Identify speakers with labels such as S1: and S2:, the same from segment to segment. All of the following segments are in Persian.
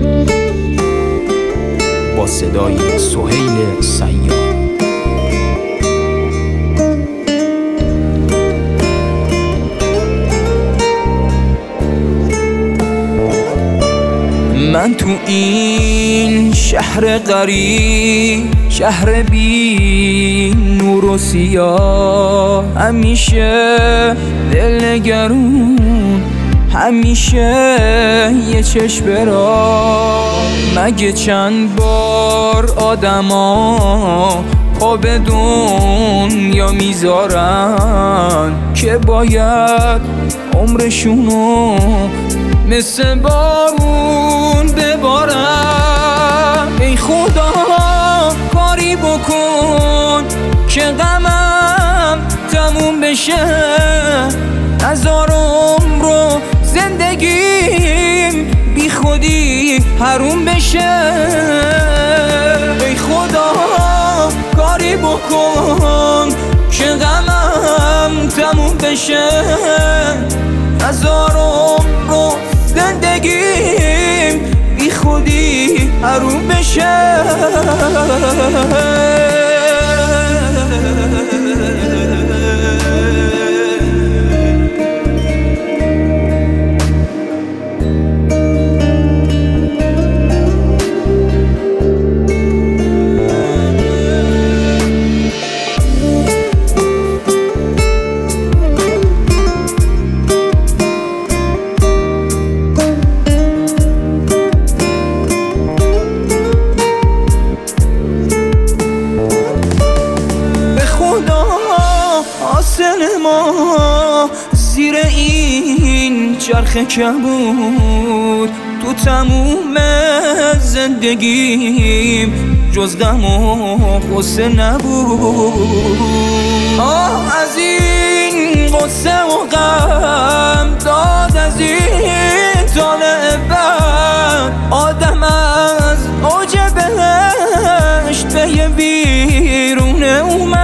S1: با صدای سهیل سیار. من تو این شهر غریب، شهر بی نور و سیاه، همیشه دلنگرون، همیشه یه چشم را. مگه چند بار آدما پا به دنیا میذارن که باید عمرشونو مثل بارون ببارم. ای خدا کاری بکن که غمم تموم بشه، نذار عمرو زندگیم بی خودی حروم بشه. ای خدا کاری بکن که غمم تموم بشه، نذار عمرو زندگیم بی خودی حروم بشه. حاصل ما زیر این چرخ کبود، تو تموم زندگیم جز غم و غصه نبود. از این غصه و غم داد، از این طالع بد آدم از اوج بهشت به یه بیرونه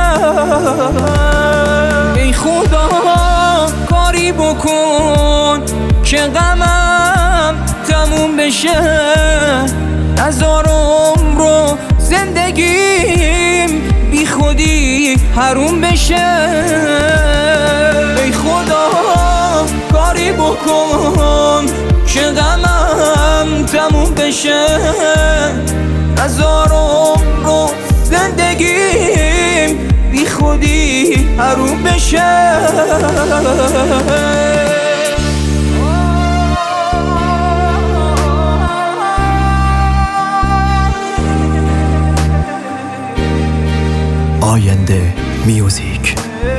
S1: اومد. ای خدا کاری بکن که غمم تموم بشه، نذار عمرو زندگیم بی خودی حروم بشه. ای خدا کاری بکن که غمم تموم بشه، نذار عمرو زندگیم بی خودی حروم بشه.
S2: آینده میوزیک.